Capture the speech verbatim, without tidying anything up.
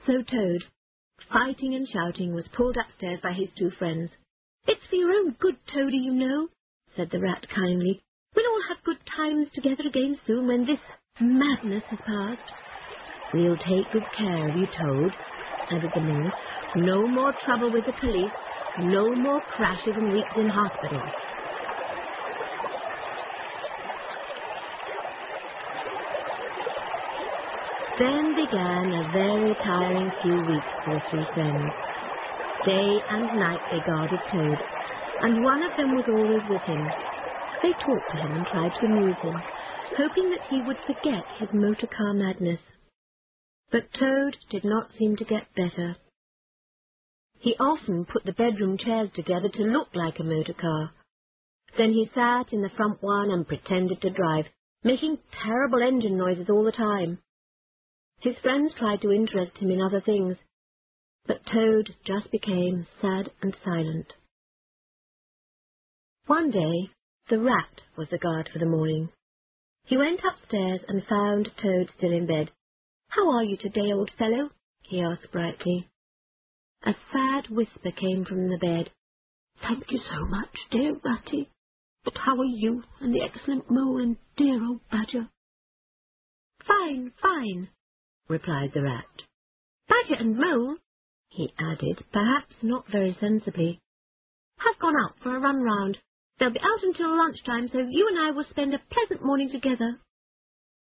So Toad, fighting and shouting, was pulled upstairs by his two friends. "It's for your own good, Toady, you know," said the rat kindly. "We'll all have good times together again soon when this madness has passed." "We'll take good care of you, Toad," added the mole. "No more trouble with the police, no more crashes and weeks in hospital." Then began a very tiring few weeks for the three friends. Day and night they guarded Toad, and one of them was always with him. They talked to him and tried to amuse him, hoping that he would forget his motor car madness. But Toad did not seem to get better. He often put the bedroom chairs together to look like a motor car. Then he sat in the front one and pretended to drive, making terrible engine noises all the time. His friends tried to interest him in other things, but Toad just became sad and silent. One day, the rat was the guard for the morning. He went upstairs and found Toad still in bed. "How are you today, old fellow?" he asked brightly. A sad whisper came from the bed. "Thank you so much, dear Ratty. But how are you and the excellent Mole and dear old Badger?" "Fine, fine," replied the rat. "Badger and Mole," he added, perhaps not very sensibly, "have gone out for a run round. They'll be out until lunchtime, so you and I will spend a pleasant morning together."